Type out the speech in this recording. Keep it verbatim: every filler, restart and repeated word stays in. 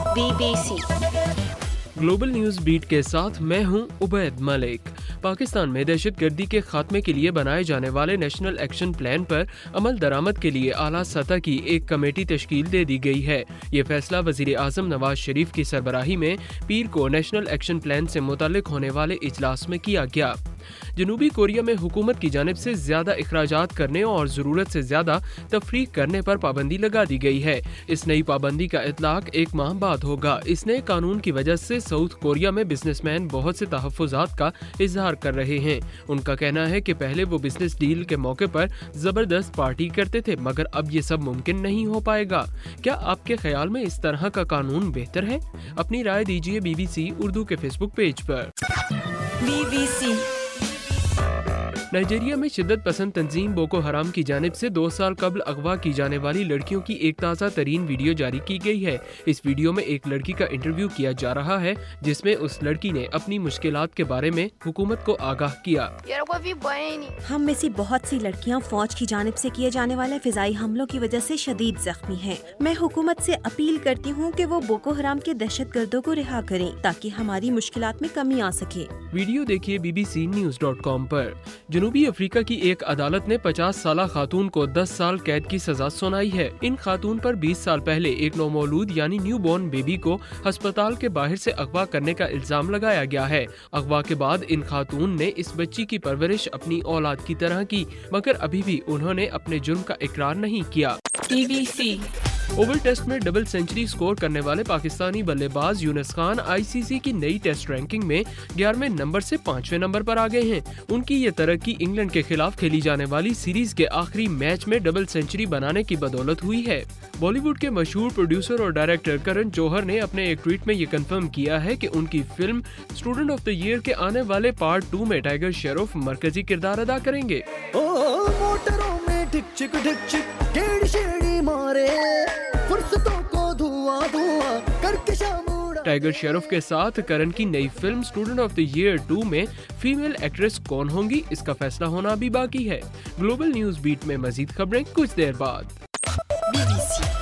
B B C global news beat के साथ मैं हूं उबैद मलिक। पाकिस्तान में दहशतगर्दी के खात्मे के लिए बनाए जाने वाले नेशनल एक्शन प्लान पर अमल दरामद के लिए आला सतह की एक कमेटी तश्कील दे दी गई है। ये फैसला वजीर आजम नवाज शरीफ की सरबराही में पीर को नेशनल एक्शन प्लान से मुताल्लिक होने वाले इजलास में किया गया। जनूबी कोरिया में हुकूमत की जानिब से ज्यादा अखराजात करने और जरूरत से ज्यादा तफरीक करने पर पाबंदी लगा दी गई है। इस नई पाबंदी का इतलाक एक माह बाद होगा। इस नए कानून की वजह से साउथ कोरिया में बिजनेसमैन बहुत से तहफ्फुजात का इजहार कर रहे हैं। उनका कहना है कि पहले वो बिजनेस डील के मौके पर जबरदस्त पार्टी करते थे, मगर अब ये सब मुमकिन नहीं हो पाएगा। क्या आपके ख्याल में इस तरह का कानून बेहतर है? अपनी राय दीजिए बी बी सी उर्दू के फेसबुक पेज पर। बी बी सी नाइजीरिया में शिद्दत पसंद तंजीम बोको हराम की जानिब से दो साल कबल अगवा की जाने वाली लड़कियों की एक ताज़ा तरीन वीडियो जारी की गई है। इस वीडियो में एक लड़की का इंटरव्यू किया जा रहा है, जिसमें उस लड़की ने अपनी मुश्किलात के बारे में हुकूमत को आगाह किया। हम में से बहुत सी लड़कियां फौज की जानिब से किए जाने वाले फिजाई हमलों की वजह से शदीद जख्मी हैं। मैं हुकूमत से अपील करती हूं कि वो बोको हराम के दहशत गर्दों को रिहा करें ताकि हमारी मुश्किलात में कमी आ सके। वीडियो देखिए B B C news dot com पर। जनूबी अफ्रीका की एक अदालत ने पचास साल खातून को दस साल कैद की सजा सुनाई है। इन खातून पर बीस साल पहले एक नौमौलूद यानी न्यू बॉर्न बेबी को अस्पताल के बाहर से अगवा करने का इल्जाम लगाया गया है। अगवा के बाद इन खातून ने इस बच्ची की परवरिश अपनी औलाद की तरह की, मगर अभी भी उन्होंने अपने जुर्म का इकरार नहीं किया। B B C Oval test में डबल सेंचुरी स्कोर करने वाले पाकिस्तानी बल्लेबाज यूनुस खान आई सी सी की नई टेस्ट रैंकिंग में ग्यारहवें नंबर से पांचवें नंबर पर आ गए हैं। उनकी ये तरक्की इंग्लैंड के खिलाफ खेली जाने वाली सीरीज के आखिरी मैच में डबल सेंचुरी बनाने की बदौलत हुई है। बॉलीवुड के मशहूर प्रोड्यूसर और डायरेक्टर करण जौहर ने अपने एक ट्वीट में ये कंफर्म किया है कि उनकी film Student of the Year के आने वाले पार्ट टू में टाइगर श्रॉफ मरकजी किरदार अदा करेंगे। ओ, मोटरों में ढिक चिक ढिक चिक केड़ी शेड़ी मारे फुर्सतों को धुआं धुआं करके शामुड़ा। टाइगर श्रॉफ के साथ करण की नई film Student of the Year two में फीमेल एक्ट्रेस कौन होंगी, इसका फैसला होना अभी बाकी है। ग्लोबल न्यूज बीट में मजीद खबरें कुछ देर बाद। बी बी सी